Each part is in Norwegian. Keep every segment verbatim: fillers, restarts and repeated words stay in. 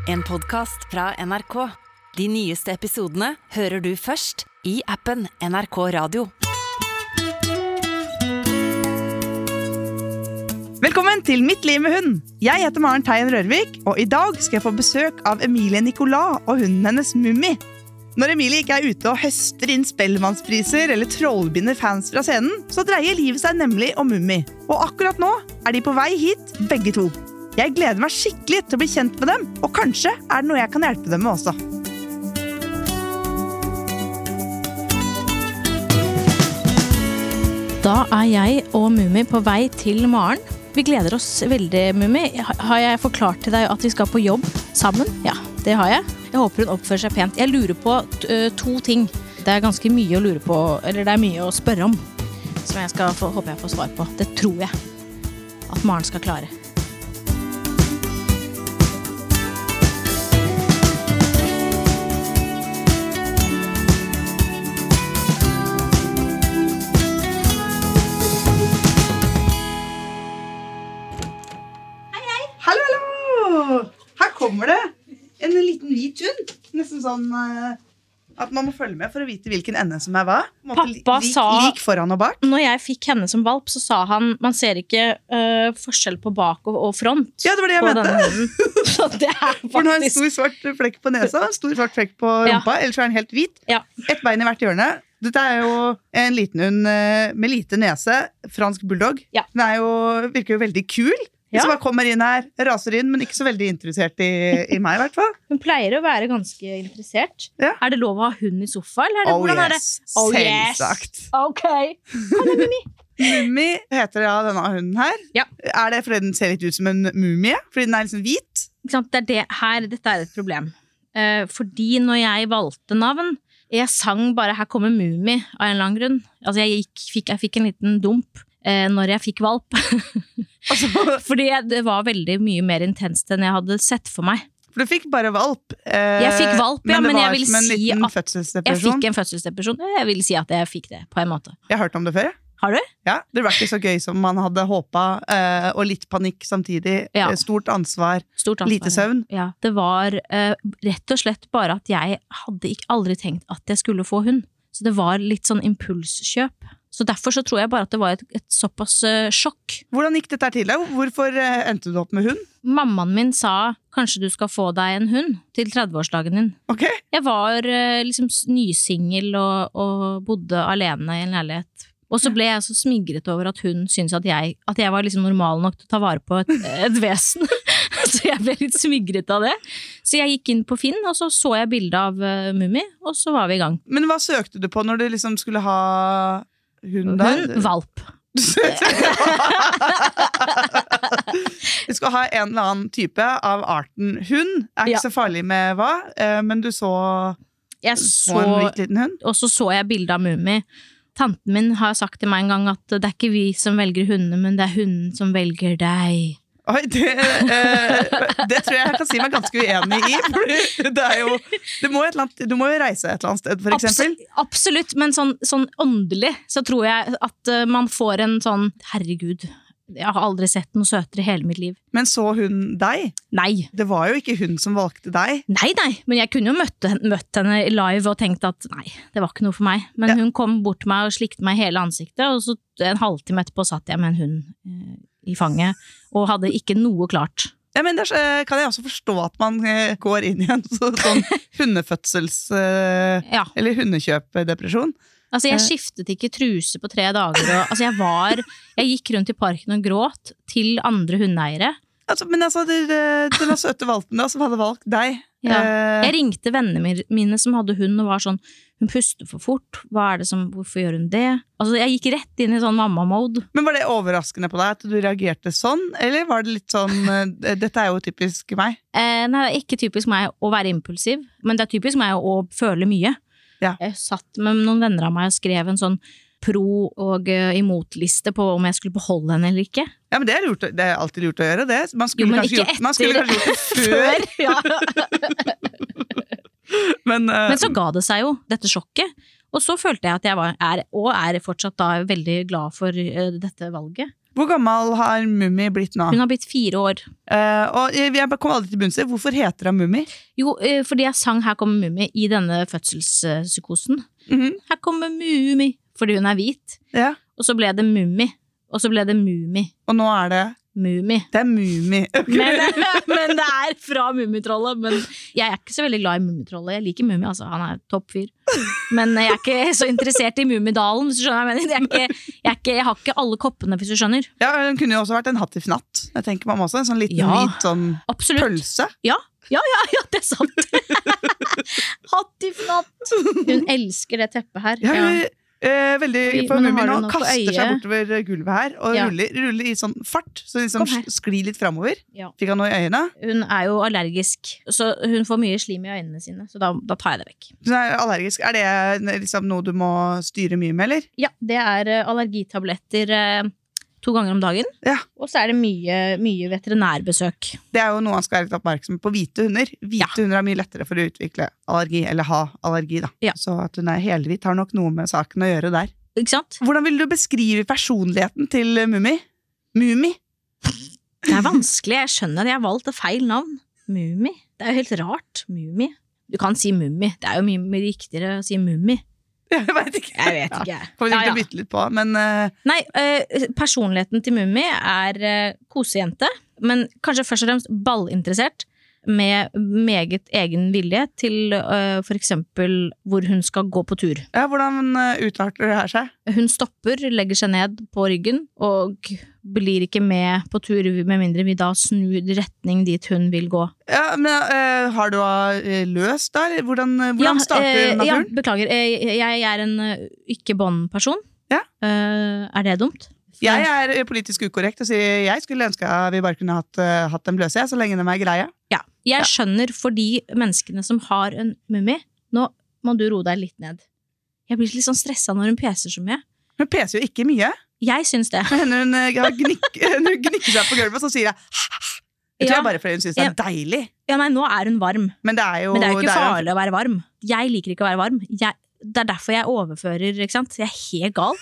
En podcast fra N R K. De nyeste episodene hører du først i appen N R K Radio. Velkommen til Mitt liv med hund. Jeg heter Maren Teien Rørvik, og i dag skal jeg få besøk av Emilie Nicolas og hunden hennes Mummi. Når Emilie ikke er ute og høster inn spellemannspriser eller trollbinder fans fra scenen, så dreier livet seg nemlig om Mummi. Og akkurat nå er de på vei hit, begge to. Jeg gleder meg skikkelig til å bli kjent med dem, og kanskje er det noe jeg kan hjelpe dem med også. Da er jeg og Mummi på vei til Maren. Vi gleder oss veldig, Mummi. Har jeg forklart til deg at vi skal på jobb sammen? Ja, det har jeg. Jeg håper hun oppfører seg pent. Jeg lurer på uh, to ting. Det er ganske mye å lure på, eller det er mye å spørre om, som jeg skal få, håper jeg får svar på. Det tror jeg at Maren skal klare. Kommer det en liten hvit hund, nesten sånn uh, at man må følge med for å vite hvilken ende som er hva. Pappa lik, sa, lik foran og bak. Når jeg fikk henne som valp, så sa han, man ser ikke uh, forskjell på bak og, og front. Ja, det var det jeg mente. Så det er faktisk... For nå har en stor svart flekk på nesa, en stor svart flekk på rumpa, ja. Ellers er den helt hvit. Ja. Et bein i hvert hjørne. Dette er jo en liten hund uh, med lite nese, fransk bulldog. Ja. Den er jo, virker jo veldig kul. Ja. Som bare kommer inn her, raser inn, men ikke så veldig interessert i, i meg i hvert fall. Hun pleier å være ganske interessert. Ja. Er det lov å ha hund i sofa, eller er det, oh, hvordan yes. er det? Oh yes, selvsagt. Ok. Han er Mummi. Mummi heter ja denne hunden her. Ja. Er det fordi den ser litt ut som en mumie? Fordi den er liksom hvit? Ikke sant? Det er det her, dette er et problem. Uh, fordi når jeg valgte navn, jeg sang bare, her kommer Mummi av en lang grunn. Altså jeg, gikk, fikk, jeg fikk en liten dump når jeg fikk valp. Altså, fordi det var veldig mye mer intenst enn jeg hadde sett for meg. For du fikk bare valp? Eh, jeg fikk valp, ja, men, men jeg vil si at jeg fikk en fødselsdepresjon. Jeg vil si at jeg fikk det, på en måte. Jeg har hørt om det før, ja. Har du? Ja, det var ikke så gøy som man hadde håpet, eh, og litt panikk samtidig. Ja. Stort ansvar, Stort ansvar, lite søvn. Ja, det var eh, rett og slett bare at jeg hadde ikke aldri tenkt at jeg skulle få hund. Så det var litt sånn impulskjøp. Så derfor så tror jeg bare at det var et, et såpass uh, sjokk. Hvordan gikk dette til deg? Hvorfor uh, endte du opp med hund? Mammaen min sa, kanskje du skal få deg en hund til trettiårsdagen din. Ok. Jeg var uh, liksom nysingel og, og bodde alene i en leilighet. Og så ble jeg så smigret over at hun syntes at jeg, at jeg var liksom normal nok til å ta vare på et, et vesen. Så jeg ble litt smigret av det. Så jeg gikk inn på Finn, og så så jeg bildet av uh, Mummi, og så var vi i gang. Men hva søkte du på når du liksom skulle ha hund der? Hund, valp. Du skal ha en eller annen type av arten hund. Er ikke ja. Så farlig med hva, men du så, jeg så en hvit liten hund. Og så så jeg bildet av Mummi. Tanten min har sagt til meg en gang at det er ikke vi som velger hundene, men det er hunden som velger deg. Oi, det, eh, det tror jeg jeg kan si meg ganske uenig i. For det er jo, det må et eller annet, du må jo reise et eller annet sted, for eksempel. Absolutt, absolutt, men sånn, sånn åndelig så tror jeg at uh, man får en sånn, herregud, jeg har aldri sett noe søtere i hele mitt liv. Men så hun deg? Nei. Det var jo ikke hun som valgte deg. Nei, nei, men jeg kunne jo møtt, møtt henne live og tenkt at nei, det var ikke noe for meg. Men ja. Hun kom bort til meg og slikte meg hele ansiktet, og så en halvtime etterpå satt jeg med en hund uh, i fanget, og hadde ikke noe klart. Ja, men der kan jeg også forstå at man går inn i en sånn hundefødsels... ja. Eller hundekjøpdepresjon. Altså, jeg skiftet ikke truse på tre dager, og altså, jeg var... Jeg gikk rundt i parken og gråt til andre hundeeiere. Altså, men altså, det, det var søte valpen da, som hadde valgt deg. Ja. Jeg ringte vennene mine som hadde hund, og var sånn, hun puster for fort, hva er det som, hvorfor gjør hun det? Altså, jeg gikk rett inn i sånn mamma-mode. Men var det overraskende på deg at du reagerte sånn, eller var det litt sånn, dette er jo typisk meg? Eh, nei, det er ikke typisk meg å være impulsiv, men det er typisk meg å føle mye. Ja. Jeg satt med noen venner av meg og skrev en sånn pro- og uh, imot-liste på om jeg skulle beholde henne eller ikke. Ja, men det er, lurt, det er alltid lurt å gjøre det. Man skulle, jo, kanskje, gjort, man skulle kanskje gjort det før. Ja. men, uh, men så ga det seg jo, dette sjokket. Og så følte jeg at jeg var, er, og er fortsatt da veldig glad for uh, dette valget. Hvor gammel har Mummi blitt nå? Hun har blitt fire år. Uh, og jeg kom aldri til bunns i. Hvorfor heter hun Mummi? Jo, uh, fordi jeg sang Her kommer Mummi i denne fødselspsykosen. Mm-hmm. Her kommer Mummi, fordi hun er hvit. Ja. Og så ble det Mummi. Og så ble det Mummi. Og nå er det? Mummi. Det er Mummi. Okay. Men, men det er fra Mummitrollet. Men jeg er ikke så veldig glad i Mummitrollet. Jeg liker Mummi, altså. Han er toppfyr. Men jeg er ikke så interessert i Mummidalen, hvis du skjønner hva jeg mener. Jeg, er ikke, jeg, er ikke, jeg har ikke alle koppene, hvis du skjønner. Ja, den kunne jo også vært en hattifnatt. Jeg tenker man også, en sånn liten ja, hvit sånn absolutt. Pølse. Ja, ja, ja, ja, det er sant. Hattifnatt. Hun elsker det teppet her. Ja, ja. Eh, veldig for Mummi nå kaster seg bortover gulvet her og ja. ruller, ruller i sånn fart så liksom sklir litt fremover. Ja. Fikk han noe i øynene? Hun er jo allergisk, så hun får mye slim i øynene sine, så da, da tar jeg det vekk. Hun er allergisk. Er det liksom noe du må styre mye med, eller? Ja, det er allergitabletter eh, to ganger om dagen. Ja. Og så er det mye, mye veterinærbesøk. Det er jo noe man skal være litt oppmerksom på. Hvite hunder. Hvite ja. hunder er mye lettere for å utvikle allergi, eller ha allergi da. Ja. Så at hun er helhvit har nok noe med saken å gjøre der. Ikke sant? Hvordan vil du beskrive personligheten til Mummi? Mummi? Det er vanskelig. Jeg skjønner at jeg har valgt et feil navn. Mummi. Det er jo helt rart. Mummi. Du kan si Mummi. Det er jo mye mer riktigere å si Mummi. Jeg vet ikke. Jeg vet ikke. Ja, får vi ikke ja, ja. bytte litt på, men... Uh... Nei, uh, personligheten til Mummi er uh, kosejente, men kanskje først og fremst ballinteressert, med meget egen vilje til uh, for eksempel hvor hun skal gå på tur. Ja, hvordan uh, utarter det her seg? Hun stopper, legger seg ned på ryggen, og blir ikke med på tur med mindre vi da snur retning dit hun vil gå. Ja, men uh, har du uh, løst da? Hvordan, uh, hvordan ja, starter uh, naturen? Ja, beklager. Uh, jeg er en uh, ikke-bånd-person. Ja. Uh, er det dumt? Jeg er politisk ukorrekt og sier jeg skulle ønske at vi bare kunne hatt, uh, hatt dem løse, så lenge de er greie. Ja, jeg ja. skjønner for de menneskene som har en Mummi. Nå må du roe deg litt ned. Jeg blir litt sånn stresset når hun peser så mye. Hun peser jo ikke mye. Jeg syns det. Men hun, hun, gnik, hun gnikker seg på gulvet, så sier jeg jeg tror ja. jeg bare fordi hun synes det er deilig. Ja, nei, nå er hun varm. Men det er jo, Men det er jo ikke det er farlig jo... å være varm. Jeg liker ikke å være varm. Jeg, det er derfor jeg overfører, ikke sant? Jeg er helt gal.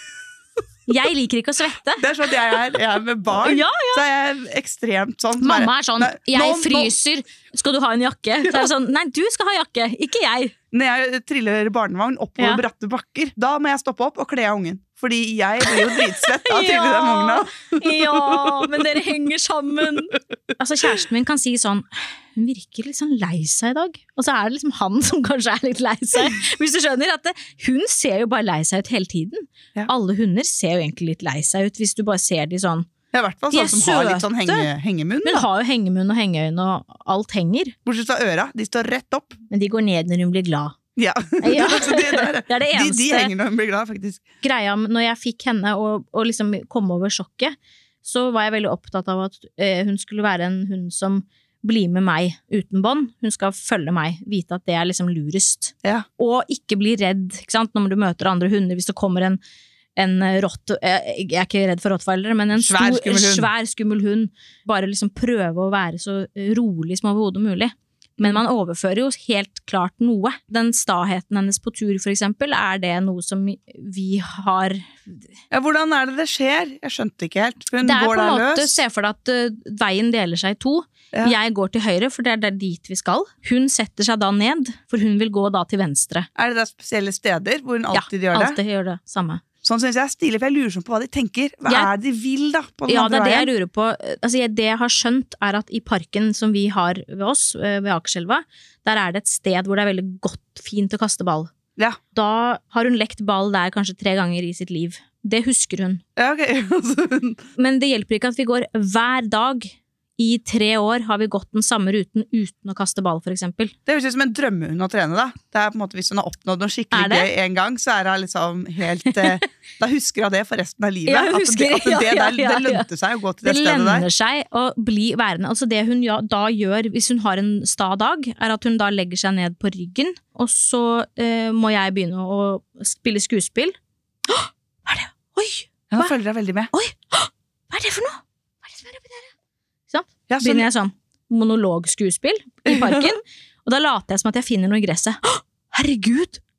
Jeg liker ikke å svette. Det er sånn at jeg er, jeg er med barn, ja, ja. så er jeg ekstremt sånn. Mamma er sånn, jeg nå, fryser, skal du ha en jakke? Så er det sånn, nei, du skal ha jakke, ikke jeg. Når jeg triller barnevogn oppover ja. bratte bakker, da må jeg stoppe opp og kle av ungen. Fordi jeg blir jo dritsvett av å trille den vogna. Ja, men dere henger sammen. Altså, kjæresten min kan si sånn, hun virker litt sånn lei seg i dag. Og så er det liksom han som kanskje er litt lei seg. Hvis du skjønner at det, hun ser jo bare lei seg ut hele tiden. Ja. Alle hunder ser jo egentlig litt lei seg ut, hvis du bare ser de sånn. Ja, i hvert fall sånn som søte. Har litt sånn henge, hengemunn. Men har jo hengemunn og hengeøyne, og alt henger. Bortsett fra øra, de står rett opp. Men de går ned når hun blir glad. Ja, ja. det, der, det er det eneste. De, de henger når hun blir glad, faktisk. Greia, når jeg fikk henne og, og liksom kom over sjokket, så var jeg veldig opptatt av at uh, hun skulle være en hund som blir med meg uten bånd. Hun skal følge meg, vite at det er liksom lurest. Ja. Og ikke bli redd, ikke sant? Når du møter andre hunder, hvis det kommer en, en rott, jeg er ikke redd for rottweilere, men en svær, stor, skummel hund. svær, skummel hund. Bare liksom prøve å være så rolig som overhodet mulig. Men man overfører jo helt klart noe. Den staheten hennes på tur, for eksempel, er det noe som vi har... Ja, hvordan er det det skjer? Jeg skjønte ikke helt. Hun det er går på en måte, løs. se for deg at uh, veien deler seg i to. Ja. Jeg går til høyre, for det er der dit vi skal. Hun setter seg da ned, for hun vil gå da til venstre. Er det da spesielle steder hvor hun alltid ja, gjør det? Ja, alltid gjør det samme. Sånn synes jeg er stilig, for jeg lurer sånn på hva de tenker. Hva jeg, er det de vil da? På den ja, andre det er det veien? jeg lurer på. Altså, jeg, det jeg har skjønt er at i parken som vi har ved oss, ved Akerselva, der er det et sted hvor det er veldig godt, fint å kaste ball. Ja. Da har hun lekt ball der kanskje tre ganger i sitt liv. Det husker hun. Ja, ok. Men det hjelper ikke at vi går hver dag. I tre år har vi gått den samme ruten uten å kaste ball, for eksempel. Det høres ut som en drømmehund å trene da. Det er på en måte, hvis hun har oppnådd noe skikkelig gøy en gang, så er det liksom helt, eh, da husker hun det for resten av livet. Ja, husker, at det, at det, ja, ja, der, ja, ja. det lønte seg å gå til det, det stedet der. Det lønner seg å bli værende. Altså det hun ja, da gjør, hvis hun har en sta dag, er at hun da legger seg ned på ryggen, og så eh, må jeg begynne å spille skuespill. Hå! Hva er det? Oi! Ja, nå følger jeg veldig med. Oi! Hå! Hva er det for noe? Hva er det som er oppi der? Sånn. Ja, så... Begynner jeg sånn monologskuespill i parken, og da later jeg som at jeg finner noe i gresset. Hå! Herregud,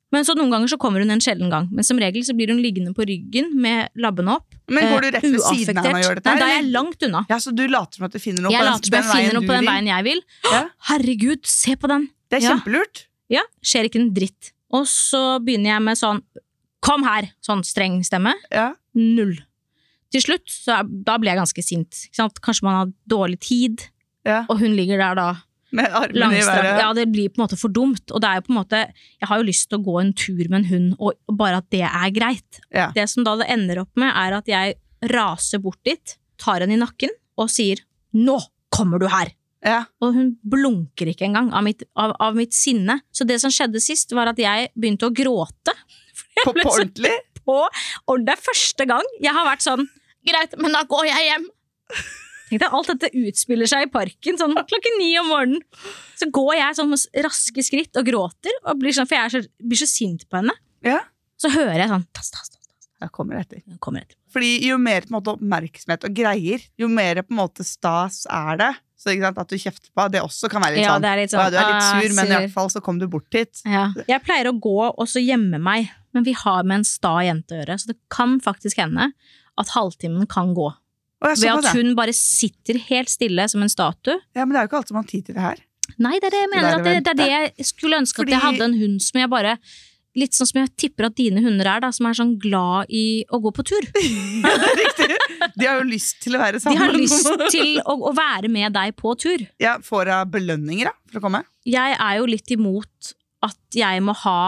Men så noen ganger så kommer hun en sjelden gang. Men som regel så blir hun liggende på ryggen med labbene opp. Men går du rett ved siden av henne og gjør dette? Nei, da er jeg langt unna. Ja, så du later som at du finner noe jeg på den, later som jeg finner noe på den veien jeg vil. Ja. Herregud, se på den. Det er ja. kjempelurt. Ja, skjer ikke en dritt. Og så begynner jeg med sånn, kom her, sånn streng stemme. Ja. Null. Til slutt, så da blir jeg ganske sint. Ikke sant? Kanskje man har dårlig tid, ja. og hun ligger der da. Med armen i været. Ja, det blir på en måte for dumt. Og det er jo på en måte, jeg har jo lyst til å gå en tur med en hund, og bare at det er greit. Ja. Det som da det ender opp med, er at jeg raser bort dit, tar henne i nakken, og sier, nå kommer du her! Ja. Og hun blunker ikke engang av mitt, av, av mitt sinne. Så det som skjedde sist, var at jeg begynte å gråte. På, på ordentlig? På, og det er første gang jeg har vært sånn, greit, men da går jeg hjem. Tenk deg, alt dette utspiller seg i parken, sånn klokken ni om morgenen. Så går jeg sånn med raske skritt og gråter, og blir sånn, for jeg er så, blir så sint på henne. Ja. Så hører jeg sånn, tass, tass, tass, tass. Jeg kommer etter. Jeg kommer etter. Fordi jo mer på en måte oppmerksomhet og greier, jo mer på en måte stas er det. Så ikke sant, at du kjefter på, det også kan være litt ja, sånn, det er litt sånn, ja, du er litt sur, ah, men sur. i hvert fall så kom du bort hit. Ja. Jeg pleier å gå og så gjemme meg, men vi har med en sta jente å gjøre, så det kan faktisk hende at halvtimen kan gå. Ved at hun bare sitter helt stille som en statue. Ja, men det er jo ikke alltid man har tid til det her. Nei, det er det jeg mener. Det, det, det er det jeg skulle ønske Fordi... at jeg hadde en hund som jeg bare, litt sånn som jeg tipper at dine hunder er da, som er sånn glad i å gå på tur. Riktig. De har jo lyst til å være sammen. De har lyst til å, å være med deg på tur. Ja, får jeg belønninger da, for å komme? Jeg er jo litt imot at jeg må ha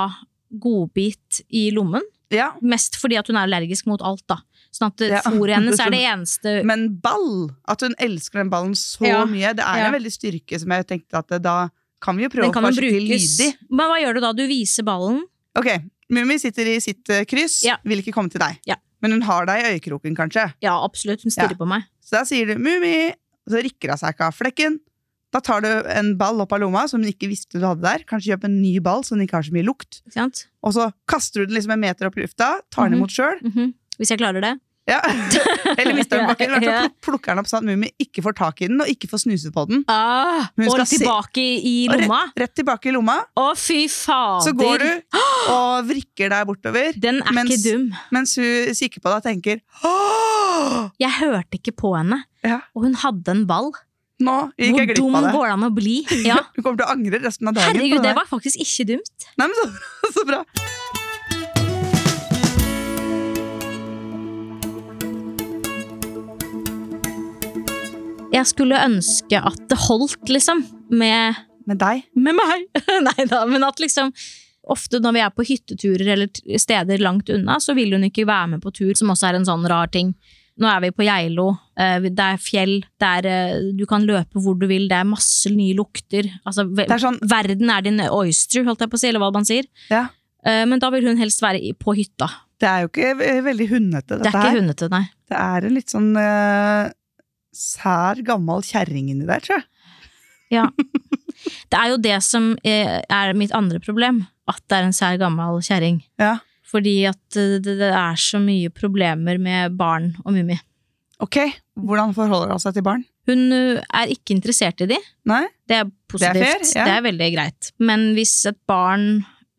godbit i lommen. Ja. Mest fordi at hun er allergisk mot alt da. Sånn at ja. Fôret hennes er det eneste. Men ball, at hun elsker den ballen så ja. Mye, det er ja. En veldig styrke som jeg tenkte at det, da kan vi jo prøve å få skikkelig lydig. Men hva gjør du da? Du viser ballen. Ok, Mummi sitter i sitt uh, kryss, ja. Vil ikke komme til deg. Ja. Men hun har deg i øyekroken kanskje. Ja, absolutt, hun stirrer ja. På meg. Så da sier du, Mummi, og så rikker hun seg ikke av flekken. Da tar du en ball opp av lomma som hun ikke visste du hadde der. Kanskje kjøpe en ny ball så den ikke har så mye lukt. Og så kaster du den liksom en meter opp i lufta, tar den imot selv. Mm-hmm. Hvis jeg klarer det. Ja, eller hvis den bakken, ja. Plukker den opp sånn at Mummi ikke får tak i den, og ikke får snuse på den. Ah, og tilbake i lomma? Rett, rett tilbake i lomma. Å, fy fader! Så går du og vrikker deg bortover. Den er mens, ikke dum. Mens hun kikker på deg og tenker, åh! Jeg hørte ikke på henne, ja. Og hun hadde en ball. Nå gikk Hvor jeg glipp av det. Hvor dum går det an å bli? Ja. Du kommer til å angre resten av dagen. Herregud, det. det var faktisk ikke dumt. Nei, men så, så bra. Jeg skulle ønske at det holdt liksom med, med deg? Med meg. Neida, men at liksom ofte når vi er på hytteturer eller steder langt unna, så vil hun ikke være med på tur, som også er en sånn rar ting. Nå er vi på Geilo, det er fjell, det er, du kan løpe hvor du vil, det er masse nye lukter. Altså, er sånn... verden er din oyster, holdt jeg på å si, eller hva man sier. Ja. Men da vil hun helst være på hytta. Det er jo ikke veldig hundete, dette her. Det er ikke hundete, nei. Det er en litt sånn... Uh... sær gammel kjerring inni der, tror jeg. Ja. Det er jo det som er, er mitt andre problem, at det er en sær gammel kjerring. Ja. Fordi at det, det er så mye problemer med barn og Mummi. Ok, hvordan forholder hun seg til barn? Hun er ikke interessert i de. Nei? Det er positivt. Det er fair, ja. Det er veldig greit. Men hvis et barn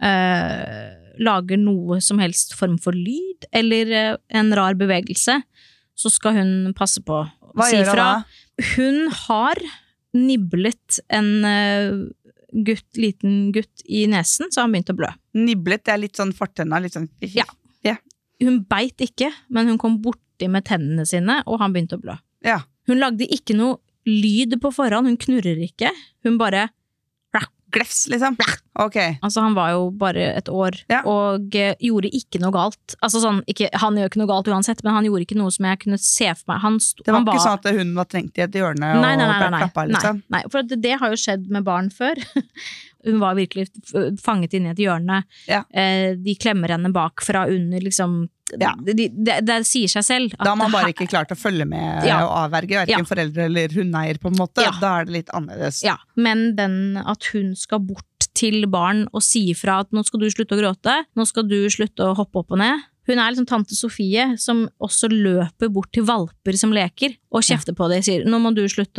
øh, lager noe som helst form for lyd, eller øh, en rar bevegelse, så skal hun passe på. Hva si gjør hun fra. da? Hun har niblet en uh, gutt, liten gutt i nesen, så han begynte å blø. Niblet, det er litt sånn fortenna, litt sånn... Ja. Yeah. Hun beit ikke, men hun kom borti med tennene sine, og han begynte å blø. Ja. Hun lagde ikke noe lyd på forhånd, hun knurrer ikke. Hun bare... Glefs, liksom? Ok. Altså, han var jo bare et år, ja. Og uh, gjorde ikke noe galt. Altså sånn, ikke, han gjør ikke noe galt uansett, men han gjorde ikke noe som jeg kunne se for meg. Han sto, det var han ikke var... sånn at hun var trengt i et hjørne og nei, nei, nei, nei, ble klappet, liksom? Nei, nei, for det, det har jo skjedd med barn før. Hun var virkelig fanget inn i et hjørne. Ja. Eh, de klemmer henne bakfra under, liksom... Ja. Det, det, det, det sier seg selv. At da har man bare ikke klart å følge med ja. Og avverge, hverken ja. Foreldre eller hundeeier på en måte. Ja. Da er det litt annerledes. Ja, men den at hun skal bort til barn og si fra at nå skal du slutte å gråte, nå skal du slutte å hoppe opp og ned. Hun er liksom tante Sofie som også løper bort til valper som leker og kjefter ja. På det, sier nå må du slutte å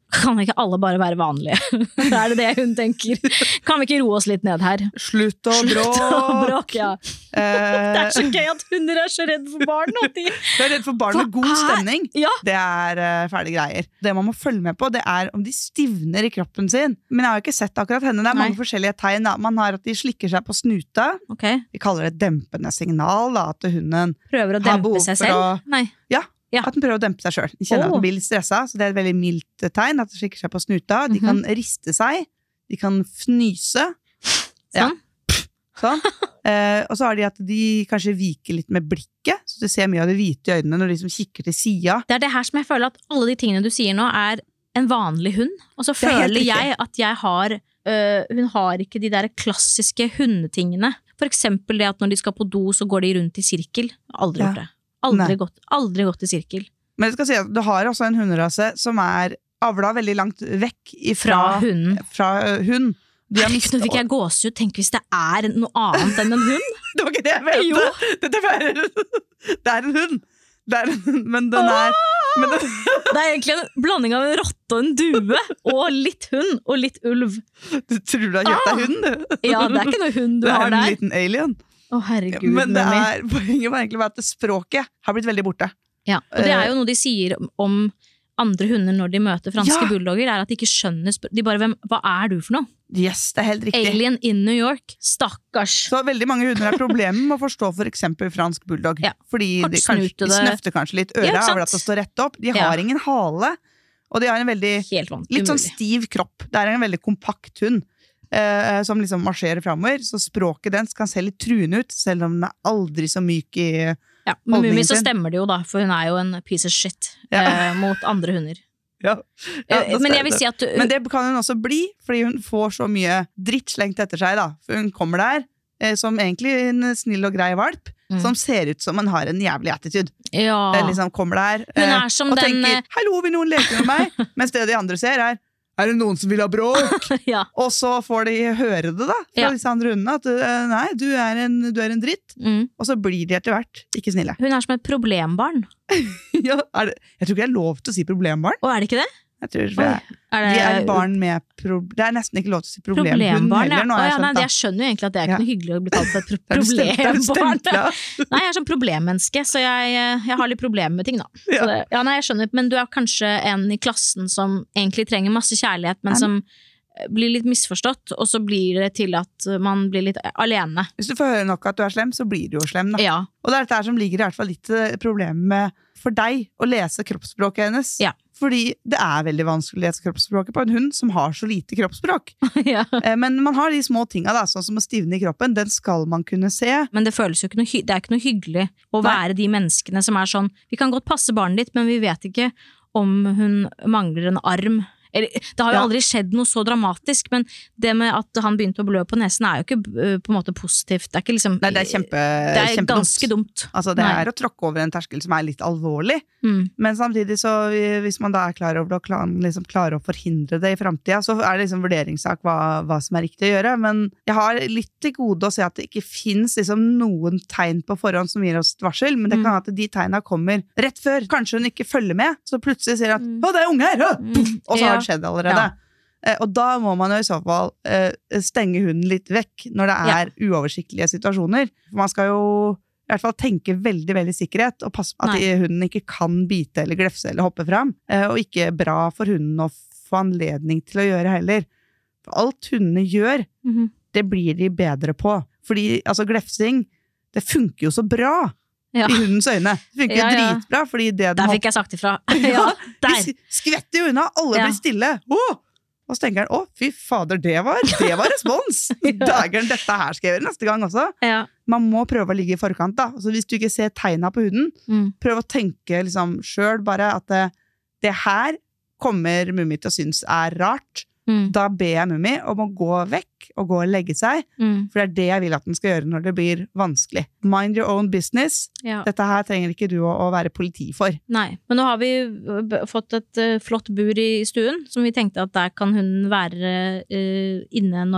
Kan ikke alle bare være vanlige? Det er det det hun tenker. Kan vi ikke roe oss litt ned her? Slutt å bråk! Slutt å bråk, ja. Eh, Det er så gøy at hunder er så redd for barn. At de... Du er redd for barn med Hva god er- stemning. Ja. Det er uh, ferdige greier. Det man må følge med på, det er om de stivner i kroppen sin. Men jeg har jo ikke sett akkurat henne. Det er mange Nei. forskjellige tegn. Da. Man har at de slikker seg på snuta. Ok, Vi kaller det et dempende signal, da, at hunden prøver å Har dempe behov seg for selv. å- Nei. Ja, Ja. at den prøver å dempe seg selv. De kjenner Åh. at den blir litt stresset, så det er et veldig mildt tegn, at den slikker seg på snuta. De Mhm. kan riste seg, de kan fnyse. Ja. Sånn. Sånn. Eh, og så har de at de kanskje viker litt med blikket, så du ser mye av det hvite i øynene når de som kikker til sida. Det er det her som jeg føler at alle de tingene du sier nå er en vanlig hund. Og så Det er helt føler riktig. jeg at jeg har øh, hun har ikke de der klassiske hundetingene. For eksempel det at når de skal på do, så går de rundt i sirkel. Aldri Ja. gjort det. Aldri Nei. gått, aldri gått i sirkel. Men jeg skal si at du har også en hunderase som er avla veldig langt vekk ifra, Fra hunden. fra ø, hund. De har Herregud, mistet nå fikk jeg gåsehud. Tenk hvis det er noe annet enn en hund. Det var ikke det jeg mente! Jo. Dette er, det er en hund! Det er en hund, men den er men den, Det er egentlig en blanding av en rotte og en due. Og litt hund og litt ulv. Du tror du har kjøpt deg hund, du? Ja, det er ikke noe hund du Det er har en der. liten alien. Å, herregud, Men det Mummi. er, poenget var egentlig bare at det språket har blitt veldig borte. Ja, og det er jo noe de sier om andre hunder når de møter franske Ja. bulldogger, er at de ikke skjønner spr- De bare, hvem, hva er du for noe? Yes, det er helt riktig. Alien in New York. Stakkars. Så veldig mange hunder har problemer med å forstå for eksempel fransk bulldog. Ja. Fordi de, kanskje, Kortsnutede. de snøfter kanskje litt Ja, øret ikke sant? over at det står rett opp. De Ja. har ingen hale, og de har en veldig Helt vanlig. litt sånn umulig. stiv kropp. Det er en veldig kompakt hund eh, som liksom marsjerer fremover, så språket dens kan se litt truende ut, selv om den er aldri så myk i Ja, med Mummi holdningen så sin. stemmer det jo da, for hun er jo en piece of shit Ja. eh, mot andre hunder. ja. Ja, Eh, da Men skal jeg vil det. si at du, Men det kan hun også bli, fordi hun får så mye dritt slengt etter seg, da. For hun kommer der eh, som egentlig en snill og grei valp, Mm. som ser ut som hun har en jævlig attitude. ja. Den liksom kommer der Hun eh, er som og den tenker 'hallo, vil noen leke med meg?' Mens det de andre ser, er 'er det noen som vil ha bråk?' ja. Og så får de høre det, da, fra Ja. disse andre hundene, at eh, 'nei, du er en, du er en dritt'. mm. Og så blir de etter hvert ikke snille. Hun er som et problembarn. ja, er det, jeg tror ikke det er lov til å si problembarn. Og er det ikke det? Jeg tror Oi. det, Er de er det barn med pro, Det er nesten ikke lov til å si problemhund problembarn? Ja. heller. Nå Å, har ja, jeg nei, skjønt, da. jeg skjønner jo egentlig at det er ikke Ja. noe hyggelig å bli kalt for et pro Det er du stemt- det er du problembarn. stemplet. Nei, jeg er sånn problemmenneske, så jeg, jeg har litt problemer med ting, da. Ja. Så det, ja, nei, jeg skjønner, men du er kanskje en i klassen som egentlig trenger masse kjærlighet, men Ja. som blir litt misforstått, og så blir det til at man blir litt alene. Hvis du får høre nok at du er slem, så blir du jo slem. Da. Ja, Og det er dette her som ligger i hvert fall litt eh, problemet med for deg å lese kroppsspråket hennes. Ja. Fordi det er veldig vanskelig å lese kroppsspråket på en hund som har så lite kroppsspråk. ja. Eh, Men man har de små tinga, da, sånn som å stivne i kroppen. Den skal man kunne se. Men det føles jo ikke noe, hy- det er ikke noe hyggelig å Nei. være de menneskene som er sånn, vi kan godt passe barnet ditt, men vi vet ikke om hun mangler en arm. Eller, det har jo Ja. aldri skjedd noe så dramatisk, men det med at han begynte å blø på nesen er jo ikke øh, på en måte positivt. Det er ikke liksom Nei, det er kjempe, det er kjempedumt. ganske dumt. Altså, det Nei. er å tråkke over en terskel som er litt alvorlig. Mm. Men samtidig, så eh, hvis man da er klar over det og klar, liksom klarer å forhindre det i framtida, så er det liksom vurderingssak hva, hva som er riktig å gjøre. Men jeg har litt til gode å se at det ikke fins liksom noen tegn på forhånd som gir oss et varsel, men det Mm. kan hende at de tegna kommer rett før. Kanskje hun ikke følger med, så plutselig sier at Mm. 'å, det er unge her!' Å! Mm. Puff! Og så Ja. har det skjedd allerede. Ja. Eh, Og da må man jo i så fall eh, stenge hunden litt vekk når det er uoversiktlige situasjoner. For man skal jo i hvert fall tenke veldig veldig sikkerhet, og passe på at Nei. de- hunden ikke kan bite eller glefse eller hoppe fram. Eh, Og ikke bra for hunden å få anledning til å gjøre heller. For alt hundene gjør, Mhm. det blir de bedre på. Fordi altså, glefsing, det funker jo så bra Ja. i hundens øyne. Det funker Ja, jo ja. dritbra, fordi det de Der fikk jeg sagt ifra. Ja, de der. sk- skvetter jo unna, alle Ja. blir stille. Åh! Og så tenker han, å fy fader, det var, det var respons! Ja. Dageren, dette her skal jeg gjøre neste gang også. Ja. Man må prøve å ligge i forkant da. Altså, hvis du ikke ser tegna på huden, Mm. prøv å tenke liksom selv bare at det, det her kommer Mummi til å synes er rart. Mm. Da ber jeg Mummi om å gå vekk og gå og legge seg, Mm. for det er det jeg vil at den skal gjøre når det blir vanskelig. Mind your own business. Ja. Dette her trenger ikke du å, å være politi for. Nei, men nå har vi øh, b- fått et øh, flott bur i stuen, som vi tenkte at der kan hun være øh, inne når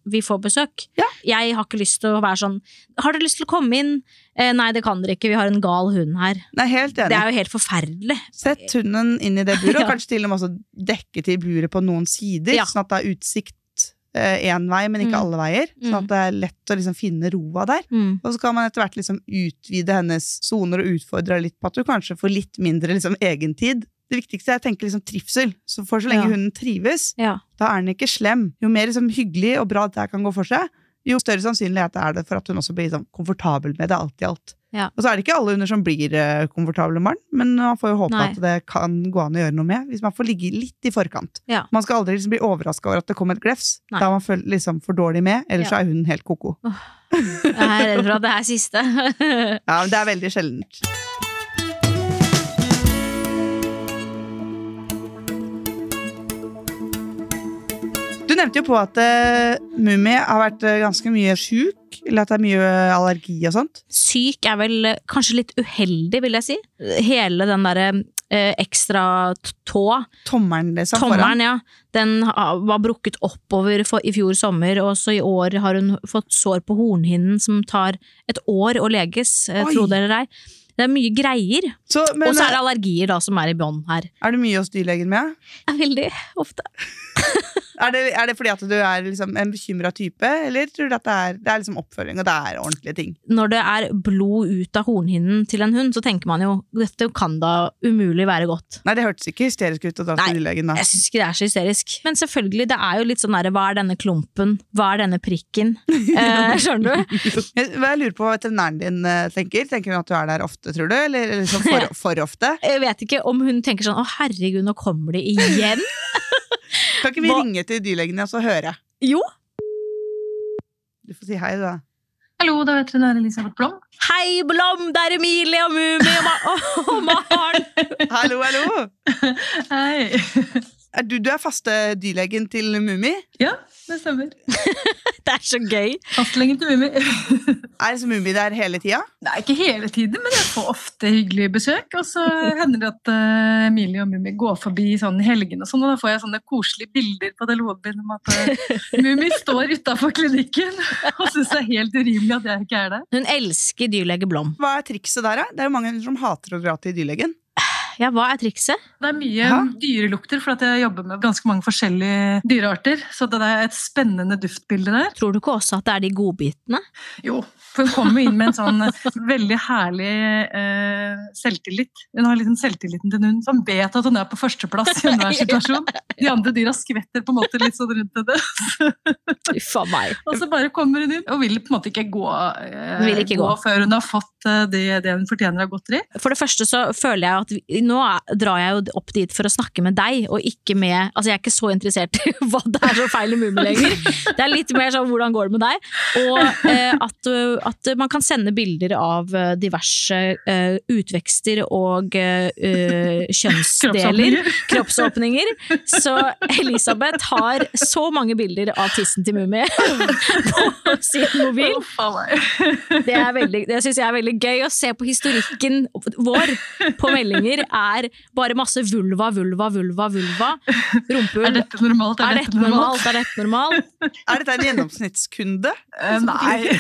vi får besøk. Ja. Jeg har ikke lyst til å være sånn, har dere lyst til å komme inn? Eh, nei, det kan dere ikke, vi har en gal hund her. Nei, helt enig. Det er jo helt forferdelig. Sett hunden inn i det buret, og Ja. kanskje til og med også dekke til buret på noen sider, Ja. sånn at det er utsikt én vei, men ikke Mm. alle veier. Sånn Mm. at det er lett å liksom finne roa der. Mm. Og så kan man etter hvert liksom utvide hennes soner og utfordre litt på at du kanskje får litt mindre liksom egentid. Det viktigste er jeg tenker liksom trivsel. Så for så lenge Ja. hunden trives, Ja. da er den ikke slem. Jo mer liksom hyggelig og bra det her kan gå for seg, jo større sannsynlighet er det for at hun også blir liksom komfortabel med det alt i alt. Ja. Og så er det ikke alle hunder som blir uh, komfortable med barn, men man får jo håpe Nei. at det kan gå an å gjøre noe med, hvis man får ligge litt i forkant. Ja. Man skal aldri liksom bli overrasket over at det kommer et glefs. Nei. Da er man føl- liksom for dårlig med, ellers Ja. så er hunden helt koko. Jeg er redd for at det er siste. Ja, men det er veldig sjeldent. Du nevnte jo på at uh, Mummi har vært uh, ganske mye syk, eller at det er mye allergi og sånt. Syk er vel eh, kanskje litt uheldig, vil jeg si. Hele den der eh, ekstra t- tå, Tommeren, liksom. tommeren, ja, den ha- var brukket oppover for, i fjor sommer, og så i år har hun fått sår på hornhinnen som tar et år å leges, eh, Oi. tro det eller ei. Det er mye greier, Så, men, og så er det allergier da som er i bånd her. er du mye hos dyrlegen med? Veldig ofte. Er det, er det fordi at du er liksom en bekymret type, eller tror du at det er, det er liksom oppfølging, og det er ordentlige ting? Når det er blod ut av hornhinnen til en hund, så tenker man jo, dette kan da umulig være godt. Nei, det hørtes ikke hysterisk ut å dra Nei, til dyrlegen da. Jeg synes ikke det er så hysterisk. Men selvfølgelig, det er jo litt sånn der, hva er denne klumpen? Hva er denne prikken? Eh, skjønner du? Jeg, jeg lurer på hva veterinæren din eh, tenker. Tenker hun at du er der ofte, tror du? Eller liksom for, for ofte? Jeg vet ikke om hun tenker sånn, å herregud, nå kommer det igjen. Kan ikke vi Hva- ringe til dyrlegen og så høre? Jo. Du får si hei da. Hallo, det er veterinær Elisabeth Blom. Hei, Blom, det er Emilie og Mumi og, Ma og Maren. Hallo, hallo! Hei. Er du, du er faste dyrlegen til Mummi? Ja, det stemmer. Det er så gøy. Fastlegen til Mummi. Er liksom Mummi der hele tida? Det er ikke hele tiden, men jeg får ofte hyggelige besøk. Og så hender det at uh, Emilie og Mummi går forbi sånn i helgen og sånn, og da får jeg sånne koselige bilder på telefonen min om at uh, Mummi står utenfor klinikken og synes det er helt urimelig at jeg ikke er der. Hun elsker dyrlege Blom. Hva er trikset der, da? Det er jo mange som hater å dra til dyrlegen. Ja, hva er trikset? Det er mye Ja. dyrelukter, for at jeg jobber med ganske mange forskjellige dyrearter, så det er et spennende duftbilde der. Tror du ikke også at det er de godbitene? Jo, for hun kommer inn med en sånn veldig herlig eh, selvtillit. Hun har liksom selvtilliten til hun som vet at hun er på førsteplass i enhver situasjon. De andre dyra skvetter på en måte litt sånn rundt henne. Uff a meg. Og så bare kommer hun inn og vil på en måte ikke gå, eh, Hun vil ikke gå. før hun har fått eh, det, det hun fortjener av godteri. For det første så føler jeg at vi, nå er, drar jeg jo opp dit for å snakke med deg, og ikke med, altså jeg er ikke så interessert i hva det er så feil i Mummi lenger. Det er litt mer sånn, hvordan går det med deg? Og eh, at, at man kan sende bilder av eh, diverse eh, utvekster og eh, kjønnsdeler, kroppsåpninger. Så Elisabeth har så mange bilder av tissen til Mummi på sin mobil. Å, faen meg. Det, er veldig, det synes jeg er veldig gøy å se på historikken vår på meldinger er bare masse vulva, vulva, vulva, vulva, rumpehull. Er dette normalt? Er dette normalt? Er dette normalt? Er dette en gjennomsnittskunde? Eh, nei.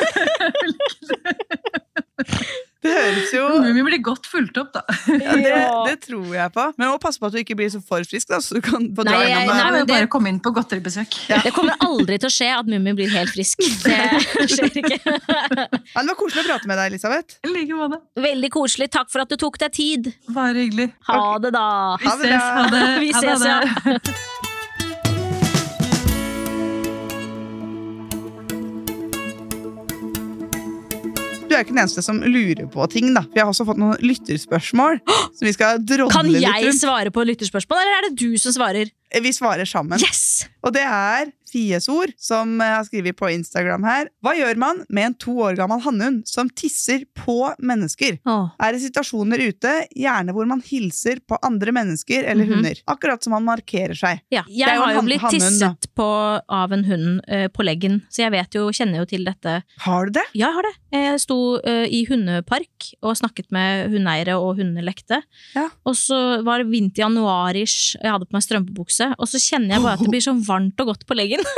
Det høres jo... Mummi blir godt fulgt opp, da. Ja, det, Ja. det tror jeg på. Men må passe på at du ikke blir så for frisk, da, så du kan få Nei, dra jeg- gjennom nei, det. Jeg men må det- bare komme inn på godteribesøk. Det kommer aldri til å skje at Mummi blir helt frisk. Det skjer ikke. Ja, det var koselig å prate med deg, Elisabeth. I like måte. Veldig koselig. Takk for at du tok deg tid. Bare hyggelig. Ha det da. Vi Ha det ses. bra. Ha det. Vi Ha det, ses, ha ja. det. Du er ikke den eneste som lurer på ting, da. Vi har også fått noen lytterspørsmål som vi skal drodle Kan litt jeg rundt. svare på lytterspørsmål, eller er det du som svarer? Vi svarer sammen. Yes! Og det er Fiesord, som eh, har skrevet på Instagram her. Hva gjør man med en to år gammel hannhund som tisser på mennesker? Åh. Er det situasjoner ute, gjerne hvor man hilser på andre mennesker eller Mhm. hunder? Akkurat som man markerer seg. Ja, er jeg jo har en jo han- blitt hannhund, da. tisset på av en hund eh, på leggen, så jeg vet jo, kjenner jo til dette. Har du det? Ja, jeg har det. Jeg sto eh, i hundepark og snakket med hundeeiere og hundelekte. Ja. Og så var det vinter januarish, og jeg hadde på meg strømpebukse, og så kjenner jeg bare at det blir så varmt og godt på leggen.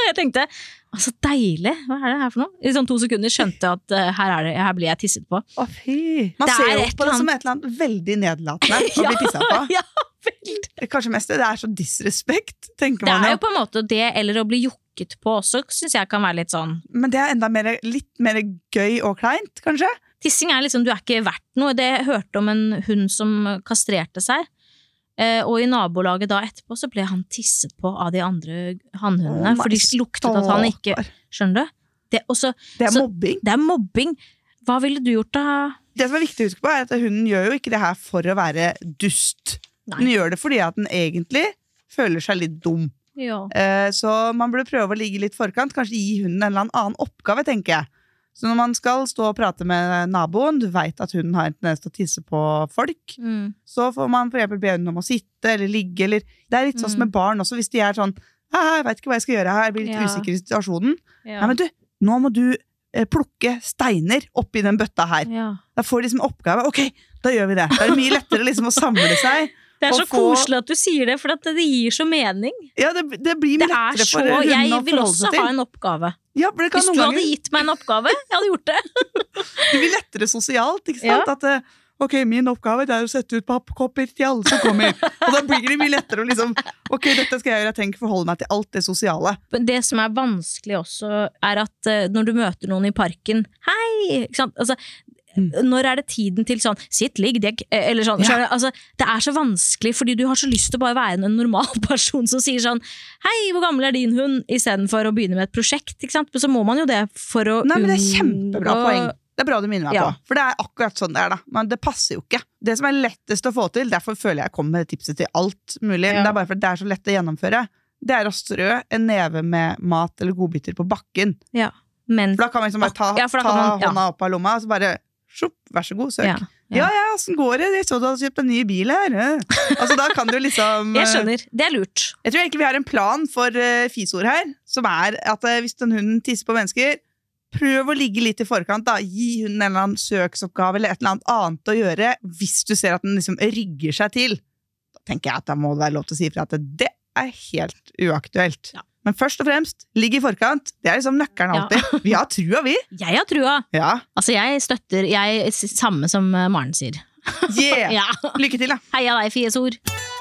Jeg tenkte, så deilig, hva er det her for noe? I sånn to sekunder skjønte jeg at uh, her, er det, her blir jeg tisset på. Å fy. Man Det ser er jo et på det eller som et eller annet veldig nedlatende å bli tisset på. Ja, veldig. Kanskje mest det, det er så disrespekt, tenker Det man er jo på en måte det, eller å bli jokket på også, synes jeg kan være litt sånn. Men det er enda mer, litt mer gøy og kleint, kanskje? Tissing er liksom, du er ikke verdt noe. Det jeg hørte om en hund som kastrerte seg, eh, og i nabolaget da etterpå så ble han tisset på av de andre hannhundene, Å, for de luktet at han ikke, skjønner du? Det, også, Det er så, mobbing. Det er mobbing. Hva ville du gjort da? Det som er viktig å huske på er at hunden gjør jo ikke det her for å være dust. Nei. Den gjør det fordi at den egentlig føler seg litt dum. Ja. Eh, så man burde prøve å ligge litt forkant, kanskje gi hunden en eller annen oppgave, tenker jeg. Så når man skal stå og prate med naboen, du vet at hunden har en tendens til å tisse på folk, Mm. så får man for eksempel be hunden om å sitte eller ligge, eller det er litt sånn som Mm. med barn også, hvis de er sånn, jeg vet ikke hva jeg skal gjøre her, jeg blir litt Ja. usikker i situasjonen. Ja. Nei, men du, nå må du eh, plukke steiner oppi den bøtta her. Ja. Da får de liksom oppgave, ok, da gjør vi det. Da er det mye lettere liksom å samle seg. Det er Og så få- koselig at du sier det, for at det gir så mening. Ja, det, det blir mye Det er lettere så, for hunden jeg å vil forholde også seg ha til. en oppgave. Ja, for det kan Hvis noen du hadde ganger, gitt meg en oppgave, jeg hadde gjort det. det blir lettere sosialt, ikke sant? At, eh, ok, min oppgave det er å sette ut pappkopper til alle som kommer. Og da blir det mye lettere å liksom, ok, dette skal jeg gjøre, jeg tenker forholde meg til alt det sosiale. Men det som er vanskelig også, er at eh, når du møter noen i parken, hei, ikke sant? Altså, når er det tiden til sånn, sitt, ligg, deg, eller sånn, Ja. skjønner du? Altså, det er så vanskelig, fordi du har så lyst til å bare være en normal person som sier sånn, hei, hvor gammel er din hund, i stedet for å begynne med et prosjekt, ikke sant? Men så må man jo det for å Nei, men det er kjempebra unngå- poeng. Det er bra du minner meg Ja. på. For det er akkurat sånn det er da. Men det passer jo ikke. Det som er lettest å få til, derfor føler jeg jeg kommer med tipset til alt mulig, men Ja. det er bare fordi det er så lett å gjennomføre, det er å strø en neve med mat eller godbiter på bakken. Ja, men For da kan man liksom bare ta, Ja, for da ta kan man- ja. hånda opp av lomma, og så bare, sjopp, vær så god, søk. ja, Ja, ja, hvordan går det? Jeg så du hadde kjøpt en ny bil her. Ja. Altså, da kan du liksom... Jeg skjønner, det er lurt. Jeg tror egentlig vi har en plan for uh, fisord her, som er at uh, hvis en hund tisser på mennesker, prøv å ligge litt i forkant, da. Gi hunden en eller annen søksoppgave eller et eller annet annet å gjøre, hvis du ser at den liksom rigger seg til. Da tenker jeg at da må det være lov til å si fra at det er helt uaktuelt. Ja. Men først og fremst, ligg i forkant. Det er liksom nøkkelen Ja. alltid. Vi har trua, vi. Jeg har trua. Ja. Altså, jeg støtter, jeg, samme som eh, Maren sier. Yeah. Ja. Lykke til, da. Heia deg, Fiesord.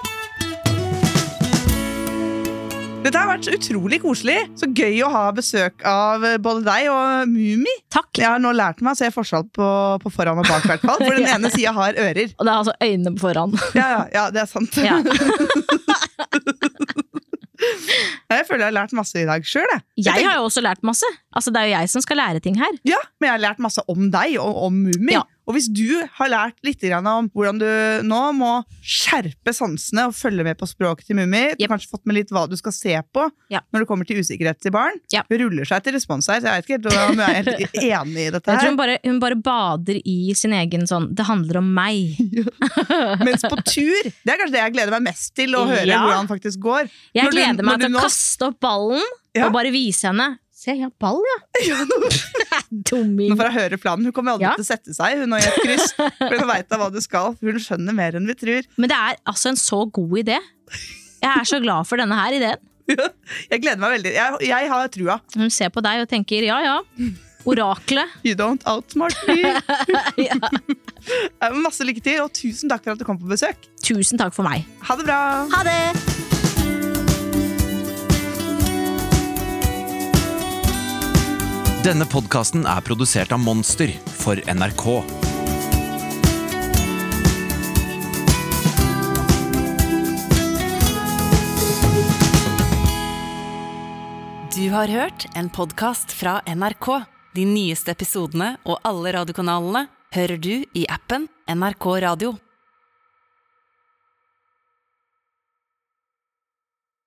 Dette har vært utrolig koselig. Så gøy å ha besøk av både deg og Mumi. Takk. Jeg har nå lært meg å se forskjell på, på foran og bak, hvert fall. For den Ja. ene siden har ører. Og det er altså øynene på foran. Ja, ja, ja, det er sant. Ja. Jeg føler jeg har lært masse i dag selv, jeg. Jeg har jo også lært masse. Altså, det er jo jeg som skal lære ting her. Ja, men jeg har lært masse om deg og om Mumi. Ja. Og hvis du har lært litt grann om hvordan du nå må skjerpe sansene og følge med på språket til Mumi, du Yep. har kanskje fått med litt hva du skal se på Ja. når det kommer til usikkerhet til barn. Ja. Hun ruller seg til respons her, så jeg vet ikke helt om jeg er helt enig i dette Jeg tror her. hun bare, hun bare bader i sin egen sånn, det handler om meg. Mens på tur, det er kanskje det jeg gleder meg mest til, å høre Ja. hvordan det faktisk går. Jeg Når du- gleder når meg du til å nå- kaste opp ballen Ja. og bare vise henne. Se, jeg har ball, ja. Ja, nå, Dumming. nå får jeg høre planen. Hun kommer aldri Ja. til å sette seg, hun og i et kryss. For hun vet da hva du skal. Hun skjønner mer enn vi tror. Men det er altså en så god idé. Jeg er så glad for denne her ideen. Jeg gleder meg veldig. Jeg, jeg har trua. Hun ser på deg og tenker, ja, ja. Oraklet. You don't outsmart me. Ja. Masse lykke til, og tusen takk for at du kom på besøk. Tusen takk for meg. Ha det bra. Ha det! Denne podcasten er produsert av Monster for N R K. Du har hørt en podcast fra N R K. De nyeste episodene og alle radiokanalene hører du i appen N R K Radio.